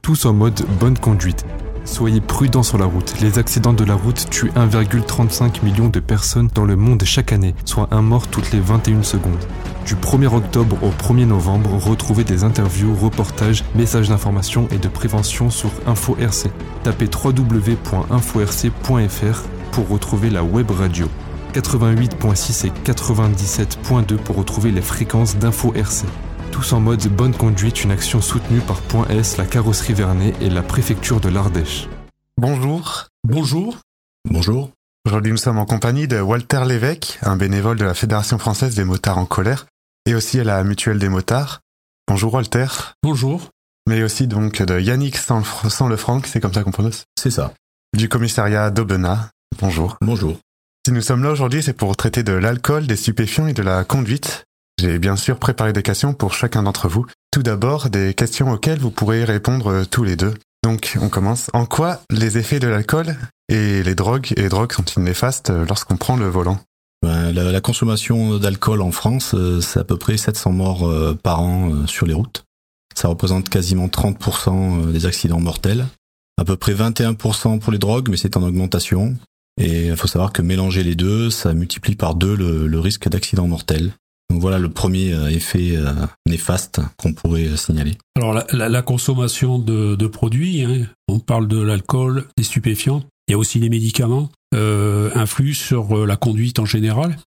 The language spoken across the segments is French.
tous en mode bonne conduite. Soyez prudents sur la route. Les accidents de la route tuent 1,35 million de personnes dans le monde chaque année, soit un mort toutes les 21 secondes. Du 1er octobre au 1er novembre, retrouvez des interviews, reportages, messages d'information et de prévention sur Info RC. Tapez www.inforc.fr pour retrouver la web radio. 88.6 et 97.2 pour retrouver les fréquences d'Info RC. Tous en mode bonne conduite, une action soutenue par Point S, la carrosserie Vernet et la préfecture de l'Ardèche. Bonjour. Bonjour. Bonjour. Aujourd'hui, nous sommes en compagnie de Walter Lévesque, un bénévole de la Fédération française des motards en colère et aussi à la Mutuelle des motards. Bonjour Walter. Bonjour. Mais aussi donc de Yannick Sanlefranc, c'est comme ça qu'on prononce ? C'est ça. Du commissariat d'Aubenas. Bonjour. Bonjour. Si nous sommes là aujourd'hui, c'est pour traiter de l'alcool, des stupéfiants et de la conduite. J'ai bien sûr préparé des questions pour chacun d'entre vous. Tout d'abord, des questions auxquelles vous pourrez répondre tous les deux. Donc, on commence. En quoi les effets de l'alcool et les drogues sont-ils néfastes lorsqu'on prend le volant ? La consommation d'alcool en France, c'est à peu près 700 morts par an sur les routes. Ça représente quasiment 30% des accidents mortels. À peu près 21% pour les drogues, mais c'est en augmentation. Et il faut savoir que mélanger les deux, ça multiplie par 2 le risque d'accident mortel. Donc voilà le premier effet néfaste qu'on pourrait signaler. Alors la consommation de produits, on parle de l'alcool, des stupéfiants, il y a aussi les médicaments, influent sur la conduite en général.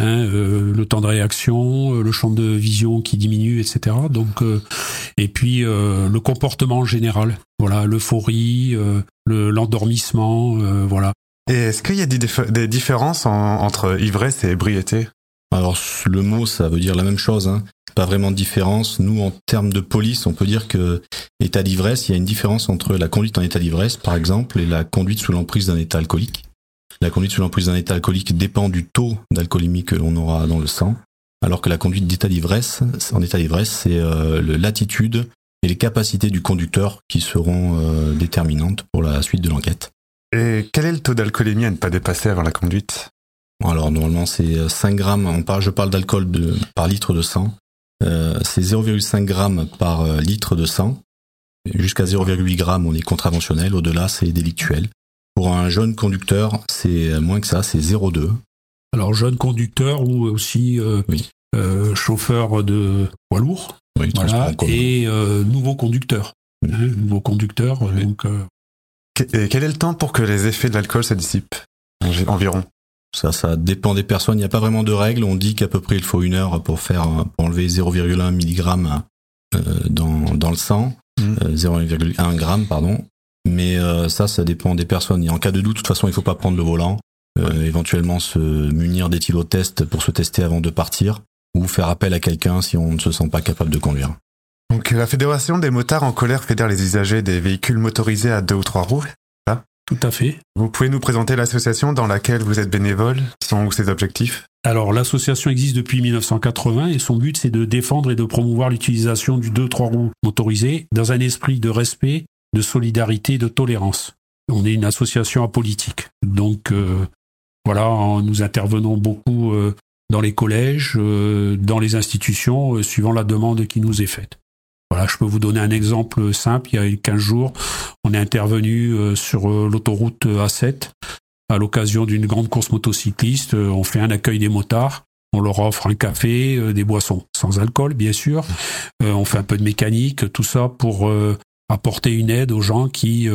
Le temps de réaction, le champ de vision qui diminue, etc. Donc, et puis le comportement en général. Voilà, l'euphorie, l'endormissement, voilà. Et est-ce qu'il y a des différences entre ivresse et ébriété ? Alors le mot, ça veut dire la même chose, Pas vraiment de différence. Nous, en termes de police, on peut dire que état d'ivresse, il y a une différence entre la conduite en état d'ivresse, par exemple, et la conduite sous l'emprise d'un état alcoolique. La conduite sous l'emprise d'un état alcoolique dépend du taux d'alcoolémie que l'on aura dans le sang, alors que la conduite d'état d'ivresse, en état d'ivresse, c'est l'attitude et les capacités du conducteur qui seront déterminantes pour la suite de l'enquête. Et quel est le taux d'alcoolémie à ne pas dépasser avant la conduite ? Alors normalement c'est 5 grammes, je parle d'alcool par litre de sang, c'est 0,5 grammes par litre de sang, jusqu'à 0,8 grammes on est contraventionnel, au-delà c'est délictuel. Pour un jeune conducteur c'est moins que ça, c'est 0,2. Alors jeune conducteur ou aussi chauffeur de poids lourd, voilà, et nouveau conducteur. Nouveau conducteur, donc... Et quel est le temps pour que les effets de l'alcool se dissipent environ ? Ça dépend des personnes. Il n'y a pas vraiment de règles. On dit qu'à peu près il faut 1 heure pour enlever 0,1 mg dans le sang, 0,1 g, pardon. Mais ça dépend des personnes. Et en cas de doute, de toute façon, il faut pas prendre le volant. Éventuellement se munir d'éthylotest pour se tester avant de partir, ou faire appel à quelqu'un si on ne se sent pas capable de conduire. Donc la Fédération des motards en colère fédère les usagers des véhicules motorisés à 2 ou 3 roues. Tout à fait. Vous pouvez nous présenter l'association dans laquelle vous êtes bénévole, ou ses objectifs ? Alors l'association existe depuis 1980 et son but c'est de défendre et de promouvoir l'utilisation du 2-3 roues motorisé dans un esprit de respect, de solidarité, de tolérance. On est une association apolitique. Donc voilà, nous intervenons beaucoup dans les collèges, dans les institutions, suivant la demande qui nous est faite. Voilà, je peux vous donner un exemple simple. Il y a 15 jours, on est intervenu sur l'autoroute A7 à l'occasion d'une grande course motocycliste. On fait un accueil des motards. On leur offre un café, des boissons sans alcool, bien sûr. On fait un peu de mécanique, tout ça pour apporter une aide aux gens qui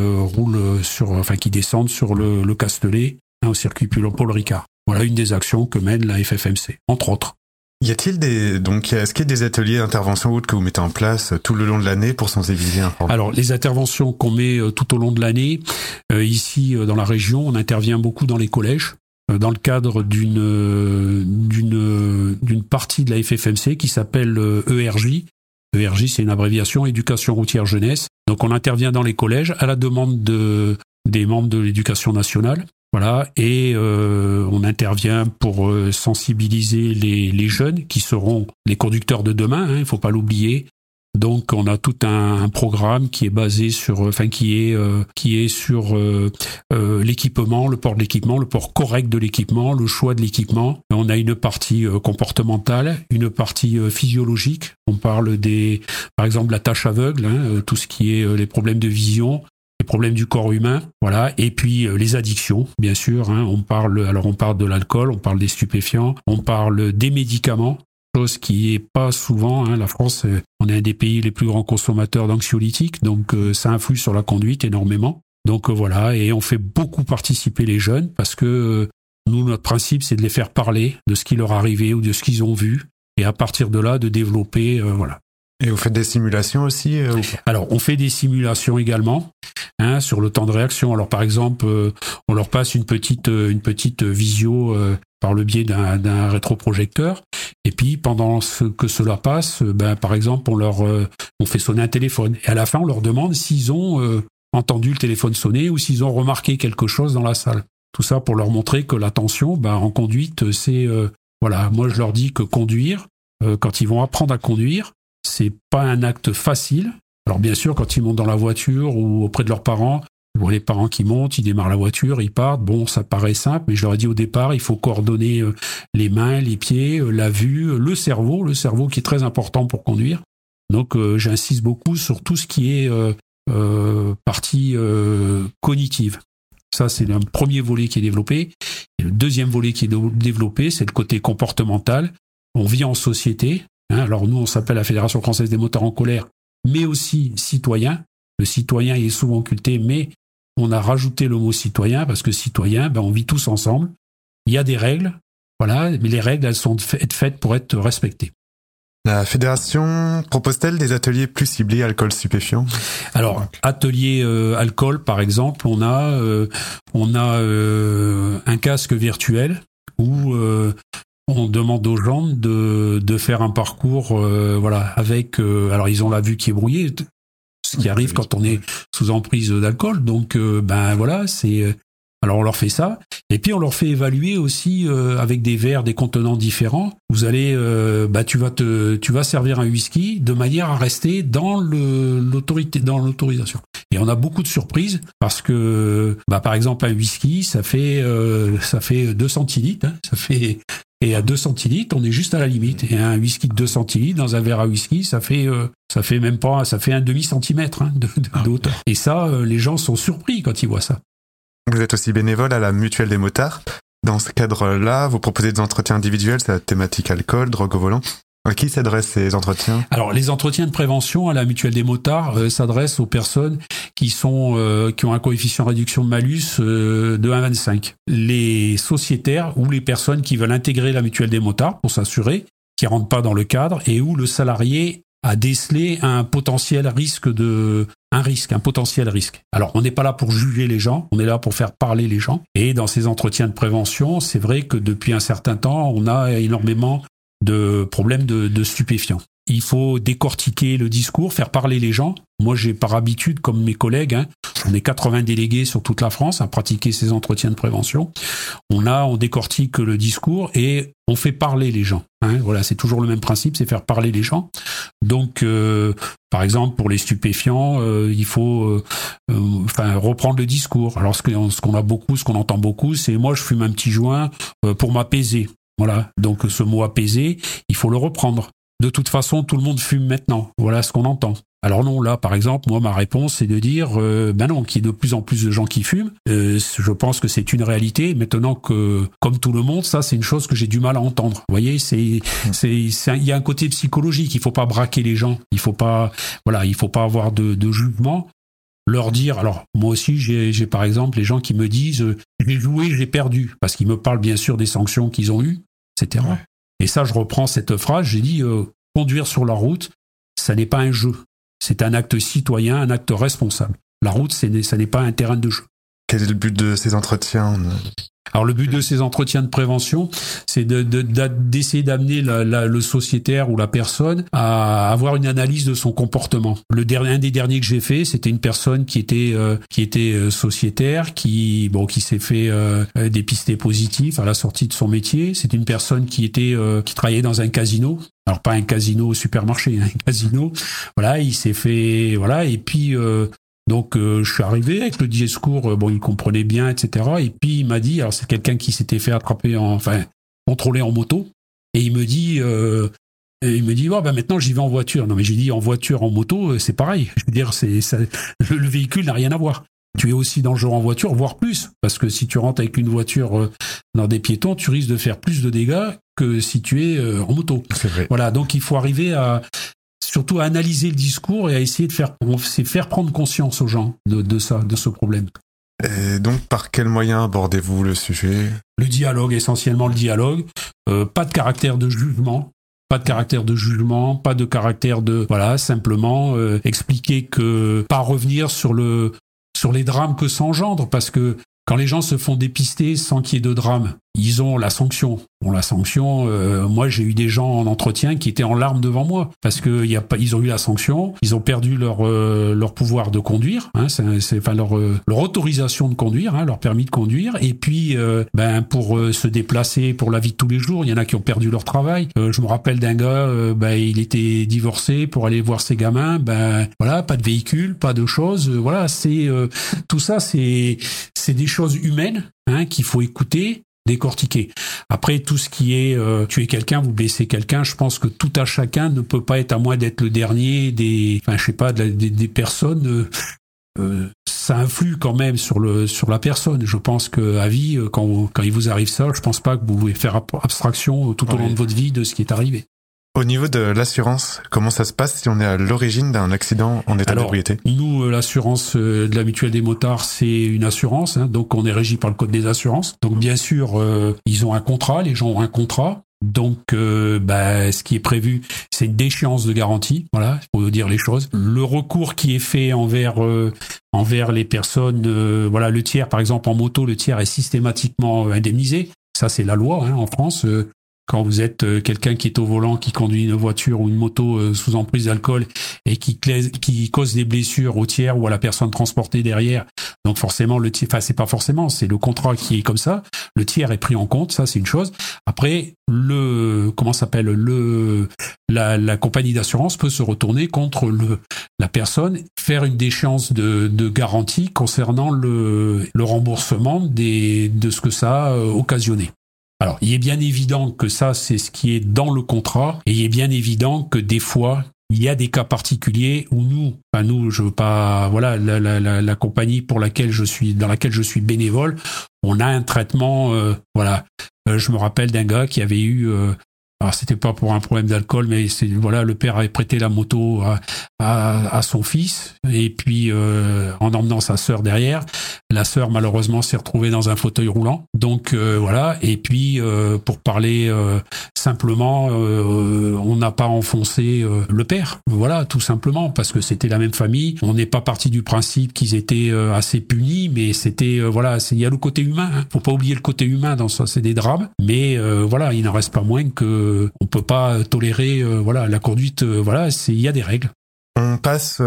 qui descendent sur le Castellet, au circuit Paul Ricard. Voilà une des actions que mène la FFMC, entre autres. Est-ce qu'il y a des ateliers d'intervention route que vous mettez en place tout le long de l'année pour sensibiliser un peu ? Alors, les interventions qu'on met tout au long de l'année, ici dans la région, on intervient beaucoup dans les collèges, dans le cadre d'une partie de la FFMC qui s'appelle ERJ. ERJ, c'est une abréviation Éducation routière jeunesse. Donc, on intervient dans les collèges à la demande des membres de l'Éducation nationale. Voilà, et on intervient pour sensibiliser les jeunes qui seront les conducteurs de demain, il faut pas l'oublier. Donc on a tout un programme qui est basé sur, qui est sur l'équipement, le port de l'équipement, le port correct de l'équipement, le choix de l'équipement. On a une partie comportementale, une partie physiologique. On parle par exemple, la tâche aveugle, tout ce qui est les problèmes de vision, les problèmes du corps humain, voilà. Et puis les addictions, bien sûr. On parle de l'alcool, on parle des stupéfiants, on parle des médicaments. Chose qui est pas souvent, la France, on est un des pays les plus grands consommateurs d'anxiolytiques, donc ça influe sur la conduite énormément. Donc voilà, et on fait beaucoup participer les jeunes parce que nous, notre principe, c'est de les faire parler de ce qui leur est arrivé ou de ce qu'ils ont vu, et à partir de là, de développer, voilà. Et vous faites des simulations aussi Alors, on fait des simulations également sur le temps de réaction. Alors, par exemple, on leur passe une petite visio par le biais d'un rétroprojecteur. Et puis, pendant que cela passe, par exemple, on fait sonner un téléphone. Et à la fin, on leur demande s'ils ont entendu le téléphone sonner ou s'ils ont remarqué quelque chose dans la salle. Tout ça pour leur montrer que l'attention, en conduite, c'est... voilà, moi, je leur dis que conduire, quand ils vont apprendre à conduire, c'est pas un acte facile. Alors bien sûr, quand ils montent dans la voiture ou auprès de leurs parents, ils voient les parents qui montent, ils démarrent la voiture, ils partent. Bon, ça paraît simple, mais je leur ai dit au départ, il faut coordonner les mains, les pieds, la vue, le cerveau qui est très important pour conduire. Donc j'insiste beaucoup sur tout ce qui est partie cognitive. Ça, c'est le premier volet qui est développé. Et le deuxième volet qui est développé, c'est le côté comportemental. On vit en société. Alors nous, on s'appelle la Fédération française des motards en colère, mais aussi citoyen. Le citoyen il est souvent occulté, mais on a rajouté le mot citoyen parce que citoyen, on vit tous ensemble. Il y a des règles, voilà, mais les règles, elles sont faites pour être respectées. La fédération propose-t-elle des ateliers plus ciblés alcool stupéfiant ? Alors, atelier alcool, par exemple, on a un casque virtuel où on demande aux gens de faire un parcours, avec. Alors ils ont la vue qui est brouillée, ce qui arrive quand on est sous emprise d'alcool. Donc c'est. Alors on leur fait ça, et puis on leur fait évaluer aussi avec des verres, des contenants différents. Vous allez, tu vas servir un whisky de manière à rester dans l'autorisation. Et on a beaucoup de surprises parce que, par exemple, un whisky, ça fait 2 centilitres, et à 2 centilitres, on est juste à la limite. Et un whisky de 2 centilitres dans un verre à whisky, ça fait même pas, ça fait un demi-centimètre de hauteur. Et ça, les gens sont surpris quand ils voient ça. Vous êtes aussi bénévole à la Mutuelle des motards. Dans ce cadre-là, vous proposez des entretiens individuels, c'est la thématique alcool, drogue au volant. À qui s'adressent ces entretiens ? Alors, les entretiens de prévention à la Mutuelle des motards s'adressent aux personnes qui ont un coefficient de réduction de malus de 1,25. Les sociétaires ou les personnes qui veulent intégrer la Mutuelle des motards pour s'assurer qu'ils rentrent pas dans le cadre et où le salarié a décelé un potentiel risque. Alors, on n'est pas là pour juger les gens, on est là pour faire parler les gens. Et dans ces entretiens de prévention, c'est vrai que depuis un certain temps, on a énormément de problèmes de stupéfiants. Il faut décortiquer le discours, faire parler les gens. Moi, j'ai par habitude, comme mes collègues, on est 80 délégués sur toute la France à pratiquer ces entretiens de prévention. On décortique le discours et on fait parler les gens. Voilà, c'est toujours le même principe, c'est faire parler les gens. Donc, par exemple, pour les stupéfiants, il faut reprendre le discours. Alors, ce qu'on entend beaucoup, c'est moi, je fume un petit joint pour m'apaiser. Voilà, donc ce mot apaiser, il faut le reprendre. De toute façon, tout le monde fume maintenant. Voilà ce qu'on entend. Alors non, là, par exemple, moi, ma réponse, c'est de dire, non, qu'il y ait de plus en plus de gens qui fument. Je pense que c'est une réalité. Maintenant que, comme tout le monde, ça, c'est une chose que j'ai du mal à entendre. Vous voyez, il y a un côté psychologique. Il faut pas braquer les gens. Il faut pas avoir de jugement. Leur dire, alors moi aussi j'ai par exemple les gens qui me disent j'ai joué, j'ai perdu, parce qu'ils me parlent bien sûr des sanctions qu'ils ont eues, etc. Ouais. Et ça, je reprends cette phrase, j'ai dit conduire sur la route, ça n'est pas un jeu, c'est un acte citoyen, un acte responsable. La route, ça n'est pas un terrain de jeu. Quel est le but de ces entretiens ? Alors le but de ces entretiens de prévention, c'est d'essayer d'amener le sociétaire ou la personne à avoir une analyse de son comportement. Un des derniers que j'ai fait, c'était une personne qui était sociétaire, qui s'est fait dépister positif à la sortie de son métier. C'est une personne qui travaillait dans un casino. Alors pas un casino au supermarché, un casino. Voilà, il s'est fait et puis donc je suis arrivé avec le discours, il comprenait bien, etc. Et puis il m'a dit, alors c'est quelqu'un qui s'était fait contrôler en moto, et il me dit maintenant j'y vais en voiture. Non mais j'ai dit en voiture, en moto, c'est pareil. Je veux dire, le véhicule n'a rien à voir. Tu es aussi dangereux en voiture, voire plus, parce que si tu rentres avec une voiture dans des piétons, tu risques de faire plus de dégâts que si tu es en moto. C'est vrai. Voilà, donc il faut arriver surtout à analyser le discours et à essayer de faire prendre conscience aux gens de ce problème. Et donc, par quels moyens abordez-vous le sujet ? Le dialogue, essentiellement le dialogue. Pas de caractère de jugement. Pas de caractère de... Voilà, simplement expliquer que... Pas revenir sur les drames que ça engendre, parce que quand les gens se font dépister sans qu'il y ait de drame, ils ont la sanction. Bon, la sanction, moi j'ai eu des gens en entretien qui étaient en larmes devant moi parce que ils ont eu la sanction, ils ont perdu leur pouvoir de conduire, leur autorisation de conduire, leur permis de conduire, et puis pour se déplacer pour la vie de tous les jours, il y en a qui ont perdu leur travail. Je me rappelle d'un gars, il était divorcé pour aller voir ses gamins, pas de véhicule, pas de choses, tout ça c'est des choses humaines qu'il faut écouter, décortiquer. Après, tout ce qui est tuer quelqu'un, vous blessez quelqu'un, je pense que tout à chacun ne peut pas être, à moins d'être le dernier des personnes. Ça influe quand même sur la personne. Je pense que à vie, quand il vous arrive ça, je pense pas que vous pouvez faire abstraction tout au long de votre vie de ce qui est arrivé. Au niveau de l'assurance, comment ça se passe si on est à l'origine d'un accident en état d'ébriété ? Nous, l'assurance de la mutuelle des motards, c'est une assurance, donc on est régi par le code des assurances. Donc bien sûr, ils ont un contrat, les gens ont un contrat. Donc, ce qui est prévu, c'est une déchéance de garantie. Voilà, il faut dire les choses. Le recours qui est fait envers les personnes, le tiers, par exemple en moto, le tiers est systématiquement indemnisé. Ça, c'est la loi en France. Quand vous êtes quelqu'un qui est au volant, qui conduit une voiture ou une moto sous emprise d'alcool et qui cause des blessures au tiers ou à la personne transportée derrière, donc forcément le tiers, c'est pas forcément, c'est le contrat qui est comme ça. Le tiers est pris en compte, ça c'est une chose. Après, la compagnie d'assurance peut se retourner contre la personne, faire une déchéance de garantie concernant le remboursement de ce que ça a occasionné. Alors, il est bien évident que ça, c'est ce qui est dans le contrat, et il est bien évident que des fois, il y a des cas particuliers où nous, je veux pas, la compagnie dans laquelle je suis bénévole, on a un traitement, je me rappelle d'un gars qui avait eu, alors c'était pas pour un problème d'alcool, mais le père avait prêté la moto à son fils, et puis en emmenant sa sœur derrière, la sœur malheureusement s'est retrouvée dans un fauteuil roulant. Donc et puis pour parler simplement, on n'a pas enfoncé le père, tout simplement, parce que c'était la même famille. On n'est pas parti du principe qu'ils étaient assez punis, mais c'était il y a le côté humain. Faut pas oublier le côté humain dans ça, c'est des drames, mais il n'en reste pas moins que on peut pas tolérer la conduite. Il y a des règles. On passe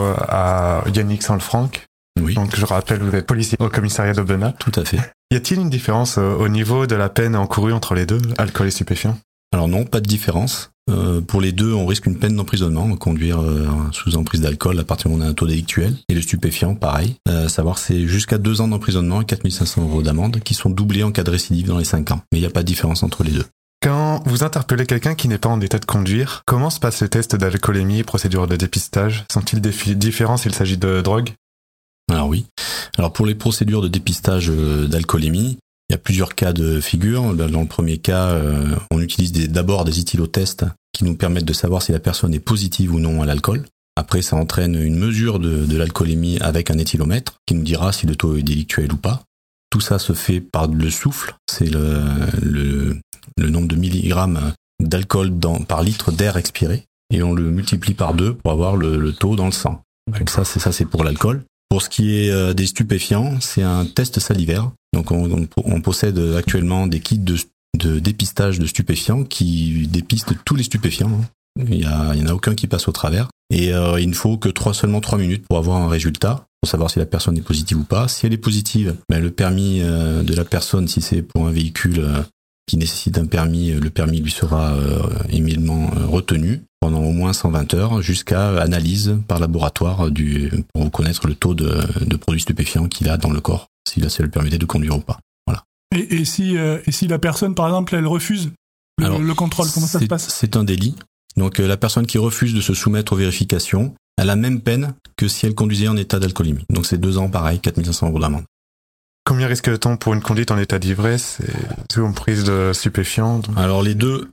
à Yannick Salfranc. Oui. Donc je rappelle, vous êtes policier au commissariat d'Aubenas. Tout à fait. Y a-t-il une différence au niveau de la peine encourue entre les deux, alcool et stupéfiants ? Alors non, pas de différence. Pour les deux, on risque une peine d'emprisonnement, conduire sous emprise d'alcool à partir du moment où on a un taux délictuel. Et le stupéfiant, pareil. Savoir, c'est jusqu'à 2 ans d'emprisonnement et 4 500 € d'amende qui sont doublés en cas de récidive dans les 5 ans. Mais il n'y a pas de différence entre les deux. Quand vous interpellez quelqu'un qui n'est pas en état de conduire, comment se passe le test d'alcoolémie et procédure de dépistage ? Sont-ils différents s'il s'agit de drogue ? Alors oui. Alors pour les procédures de dépistage d'alcoolémie, il y a plusieurs cas de figure. Dans le premier cas, on utilise d'abord des éthylotests qui nous permettent de savoir si la personne est positive ou non à l'alcool. Après, ça entraîne une mesure de l'alcoolémie avec un éthylomètre qui nous dira si le taux est délictuel ou pas. Tout ça se fait par le souffle. C'est le nombre de milligrammes d'alcool par litre d'air expiré. Et on le multiplie par 2 pour avoir le taux dans le sang. Donc ça c'est pour l'alcool. Pour ce qui est des stupéfiants, c'est un test salivaire. Donc on possède actuellement des kits de dépistage de stupéfiants qui dépistent tous les stupéfiants. Il y en a aucun qui passe au travers. Et il ne faut que seulement 3 minutes pour avoir un résultat, pour savoir si la personne est positive ou pas. Si elle est positive, le permis de la personne, si c'est pour un véhicule qui nécessite un permis, le permis lui sera immédiatement retenu pendant au moins 120 heures jusqu'à analyse par laboratoire pour reconnaître le taux de produits stupéfiants qu'il a dans le corps, si là ça le permettait de conduire ou pas. Voilà. Et si la personne, par exemple, elle refuse le contrôle, comment ça se passe ? C'est un délit. Donc la personne qui refuse de se soumettre aux vérifications a la même peine que si elle conduisait en état d'alcoolémie. Donc c'est 2 ans pareil, 4 500 € d'amende. Combien risque-t-on pour une conduite en état d'ivresse et sous prise de stupéfiants ? Alors les deux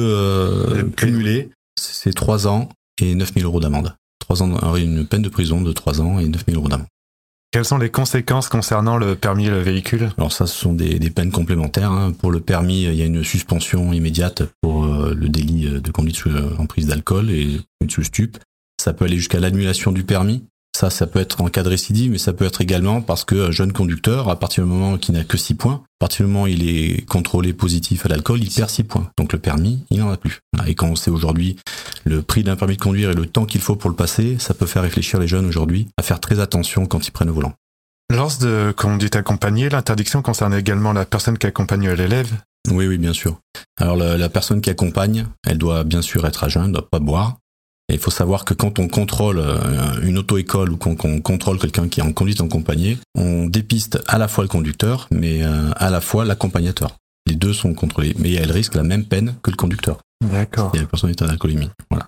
cumulés, c'est 3 ans et 9 000 € d'amende. 3 ans, une peine de prison de 3 ans et 9 000 € d'amende. Quelles sont les conséquences concernant le permis et le véhicule ? Alors ça, ce sont des peines complémentaires. Pour le permis, il y a une suspension immédiate pour le délit de conduite sous emprise d'alcool et sous stup. Ça peut aller jusqu'à l'annulation du permis. Ça peut être en cas de récidive, mais ça peut être également parce que jeune conducteur, à partir du moment qu'il n'a que 6 points, à partir du moment où il est contrôlé positif à l'alcool, il perd 6 points. Donc le permis, il n'en a plus. Et quand on sait aujourd'hui le prix d'un permis de conduire et le temps qu'il faut pour le passer, ça peut faire réfléchir les jeunes aujourd'hui à faire très attention quand ils prennent le volant. Lors de conduite accompagnée, l'interdiction concerne également la personne qui accompagne l'élève ? Oui, bien sûr. Alors la personne qui accompagne, elle doit bien sûr être à jeun, elle ne doit pas boire. Et il faut savoir que quand on contrôle une auto-école ou qu'on contrôle quelqu'un qui est en conduite accompagnée, on dépiste à la fois le conducteur, mais à la fois l'accompagnateur. Les deux sont contrôlés, mais elle risque la même peine que le conducteur. D'accord. Si la personne est en alcoolémie. Voilà.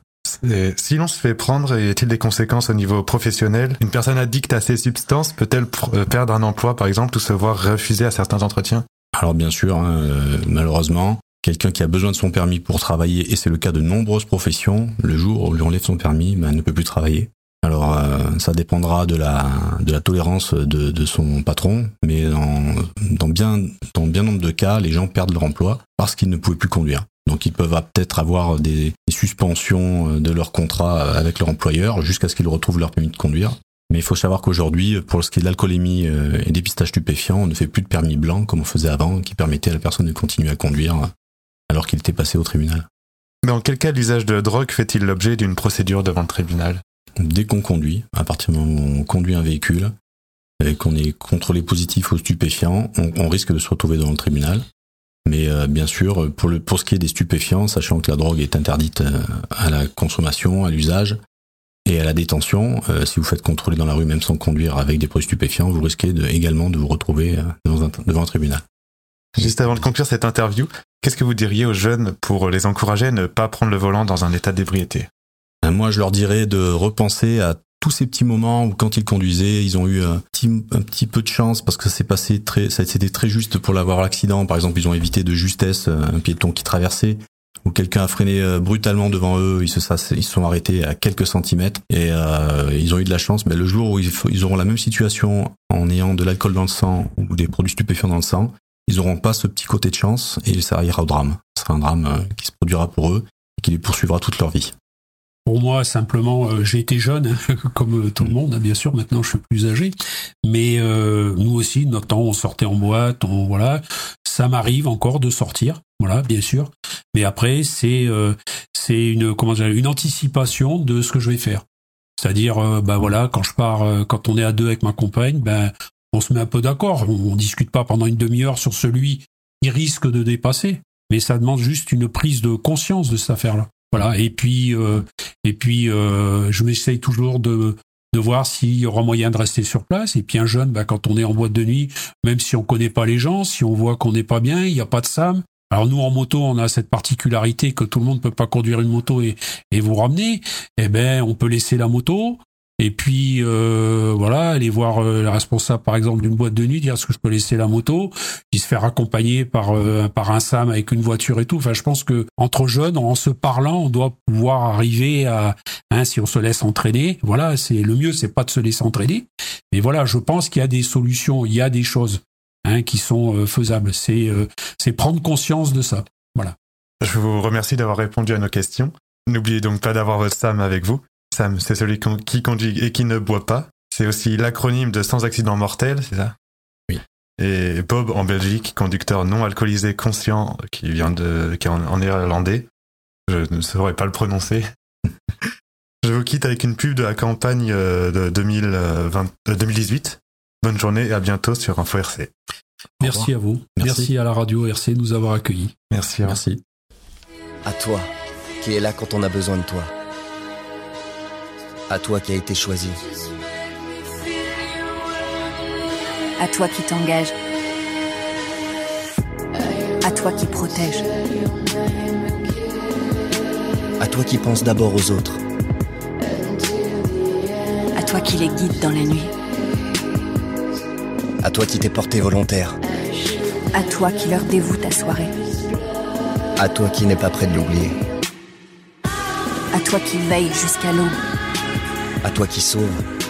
Si l'on se fait prendre, y a-t-il des conséquences au niveau professionnel ? Une personne addicte à ces substances peut-elle perdre un emploi, par exemple, ou se voir refuser à certains entretiens ? Alors bien sûr, malheureusement, quelqu'un qui a besoin de son permis pour travailler, et c'est le cas de nombreuses professions, le jour où on lui enlève son permis, ne peut plus travailler. Alors ça dépendra de la tolérance de son patron, mais dans bien nombre de cas, les gens perdent leur emploi parce qu'ils ne pouvaient plus conduire. Donc ils peuvent peut-être avoir des suspensions de leur contrat avec leur employeur jusqu'à ce qu'ils retrouvent leur permis de conduire. Mais il faut savoir qu'aujourd'hui, pour ce qui est de l'alcoolémie et dépistage stupéfiant, on ne fait plus de permis blanc comme on faisait avant, qui permettait à la personne de continuer à conduire alors qu'il était passé au tribunal. Dans quel cas l'usage de drogue fait-il l'objet d'une procédure devant le tribunal ? Dès qu'on conduit, à partir du moment où on conduit un véhicule et qu'on est contrôlé positif aux stupéfiants, on risque de se retrouver devant le tribunal. Mais bien sûr, pour ce qui est des stupéfiants, sachant que la drogue est interdite à la consommation, à l'usage et à la détention, si vous faites contrôler dans la rue même sans conduire avec des produits stupéfiants, vous risquez également de vous retrouver devant un tribunal. Juste avant de conclure cette interview, qu'est-ce que vous diriez aux jeunes pour les encourager à ne pas prendre le volant dans un état d'ébriété ? Moi, je leur dirais de repenser à tous ces petits moments où quand ils conduisaient, ils ont eu un petit peu de chance parce que c'était très juste pour l'avoir l'accident. Par exemple, ils ont évité de justesse un piéton qui traversait ou quelqu'un a freiné brutalement devant eux. Ils se sont arrêtés à quelques centimètres et ils ont eu de la chance. Mais le jour où ils auront la même situation en ayant de l'alcool dans le sang ou des produits stupéfiants dans le sang, ils n'auront pas ce petit côté de chance et ça ira au drame. Ce sera un drame qui se produira pour eux et qui les poursuivra toute leur vie. Pour moi, simplement, j'ai été jeune, comme tout le monde, bien sûr. Maintenant, je suis plus âgé. Mais nous aussi, notre temps, on sortait en boîte, voilà. Ça m'arrive encore de sortir, voilà, bien sûr. Mais après, c'est une anticipation de ce que je vais faire. C'est-à-dire, voilà, quand je pars, quand on est à deux avec ma compagne, on se met un peu d'accord. On discute pas pendant une demi-heure sur celui qui risque de dépasser. Mais ça demande juste une prise de conscience de cette affaire-là. Voilà. Et puis, je m'essaye toujours de voir s'il y aura moyen de rester sur place. Et puis un jeune, quand on est en boîte de nuit, même si on connaît pas les gens, si on voit qu'on n'est pas bien, il n'y a pas de SAM. Alors nous, en moto, on a cette particularité que tout le monde ne peut pas conduire une moto et vous ramener. On peut laisser la moto. Et puis, aller voir le responsable, par exemple, d'une boîte de nuit, dire est-ce que je peux laisser la moto, puis se faire accompagner par un SAM avec une voiture et tout. Enfin, je pense que entre jeunes, en se parlant, on doit pouvoir arriver à, si on se laisse entraîner, voilà, c'est le mieux, c'est pas de se laisser entraîner. Mais voilà, je pense qu'il y a des solutions, il y a des choses, qui sont faisables. C'est prendre conscience de ça. Voilà. Je vous remercie d'avoir répondu à nos questions. N'oubliez donc pas d'avoir votre SAM avec vous. SAM, c'est celui qui conduit et qui ne boit pas. C'est aussi l'acronyme de sans accident mortel, c'est ça? Oui. Et Bob en Belgique, conducteur non alcoolisé conscient qui est en néerlandais. Je ne saurais pas le prononcer. Je vous quitte avec une pub de la campagne de 2018. Bonne journée et à bientôt sur Info RC. Merci à vous. Merci à la radio RC de nous avoir accueillis. Merci. Merci. À toi, qui est là quand on a besoin de toi. À toi qui a été choisi. À toi qui t'engage. À toi qui protège. À toi qui pense d'abord aux autres. À toi qui les guide dans la nuit. À toi qui t'es porté volontaire. À toi qui leur dévoue ta soirée. À toi qui n'es pas prêt de l'oublier. À toi qui veille jusqu'à l'aube. À toi qui sauve.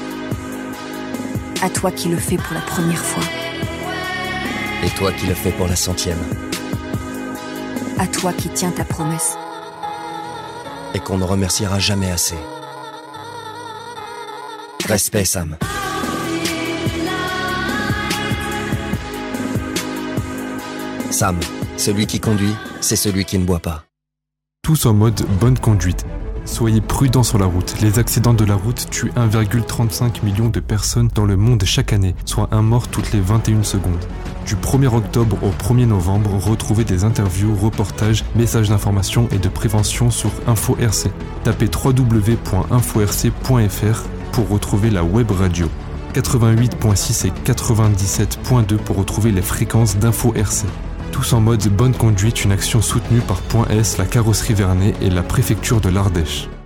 À toi qui le fais pour la première fois. Et toi qui le fais pour la 100e. À toi qui tiens ta promesse. Et qu'on ne remerciera jamais assez. Respect, Sam. Sam, celui qui conduit, c'est celui qui ne boit pas. Tous en mode bonne conduite. Soyez prudents sur la route. Les accidents de la route tuent 1,35 million de personnes dans le monde chaque année, soit un mort toutes les 21 secondes. Du 1er octobre au 1er novembre, retrouvez des interviews, reportages, messages d'information et de prévention sur Info RC. Tapez www.inforc.fr pour retrouver la web radio. 88.6 et 97.2 pour retrouver les fréquences d'Info RC. Tous en mode bonne conduite, une action soutenue par Point S, la carrosserie Vernet et la préfecture de l'Ardèche.